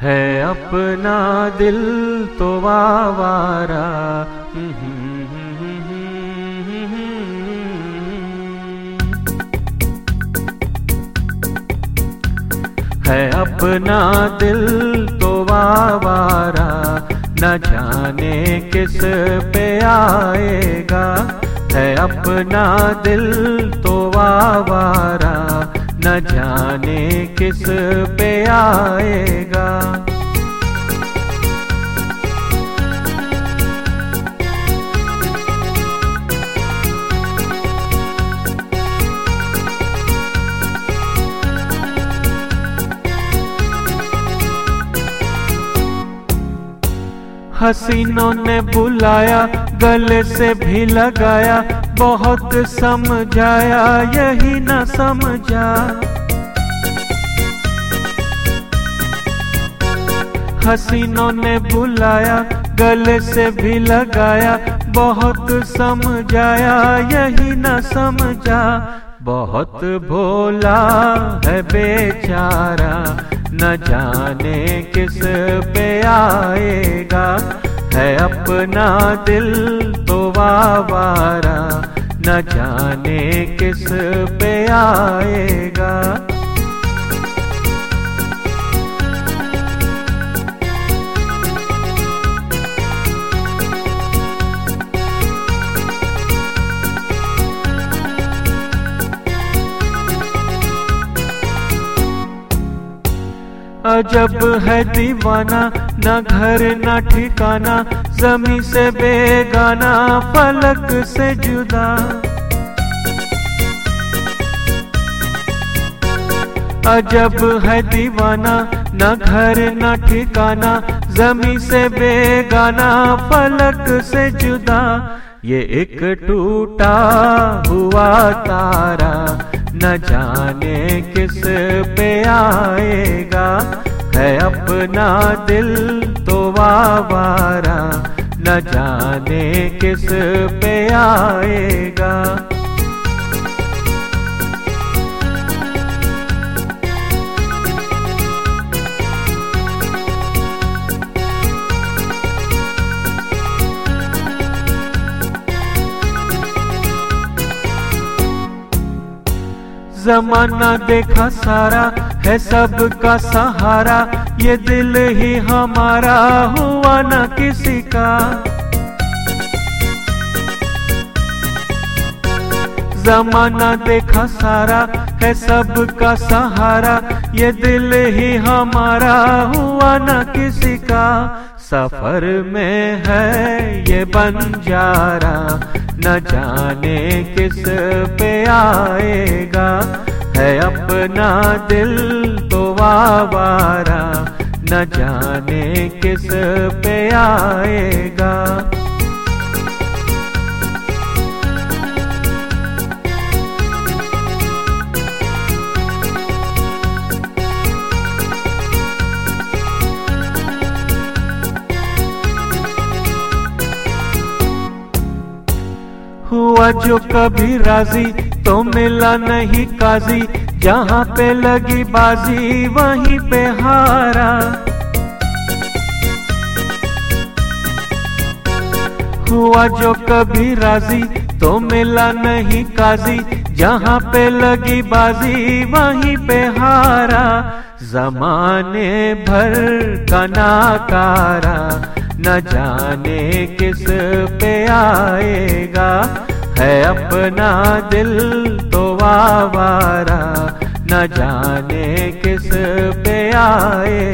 है अपना दिल तो आवारा। है अपना दिल तो आवारा, न जाने किस पे आएगा। है अपना दिल तो आवारा, न जाने किस पे आएगा। हसीनों ने बुलाया, गले से भी लगाया, बहुत समझाया यही न समझा। हसीनों ने बुलाया, गले से भी लगाया, बहुत समझाया यही न समझा। बहुत भोला है बेचारा, न जाने किस पे आएगा। है अपना दिल तो आवारा, न जाने किस पे आएगा। अजब है दीवाना, न घर न ठिकाना, ज़मीं से बेगाना, फलक से जुदा। अजब है दीवाना, न घर न ठिकाना, ज़मीं से बेगाना, फलक से जुदा। ये एक टूटा हुआ तारा, न जाने किस पे आएगा। है अपना दिल तो आवारा, न जाने किस पे आएगा। ज़माना देखा सारा, है सबका सहारा, ये दिल ही हमारा हुआ न किसी का। ज़माना देखा सारा, है सबका सहारा, ये दिल ही हमारा हुआ न किसी का। सफर में है ये बंजारा, न जाने किस पे आएगा। है अपना दिल तो आवारा, न जाने किस पे आएगा। हुआ जो कभी राजी, तो मिला नहीं काजी, जहाँ पे लगी बाजी वहीं पे हारा। हुआ जो कभी राजी, तो मिला नहीं काजी, जहाँ पे लगी बाजी वहीं पे हारा। ज़माने भर का नाकारा, न जाने किस पे आएगा। है अपना दिल तो आवारा, न जाने किस पे आएगा।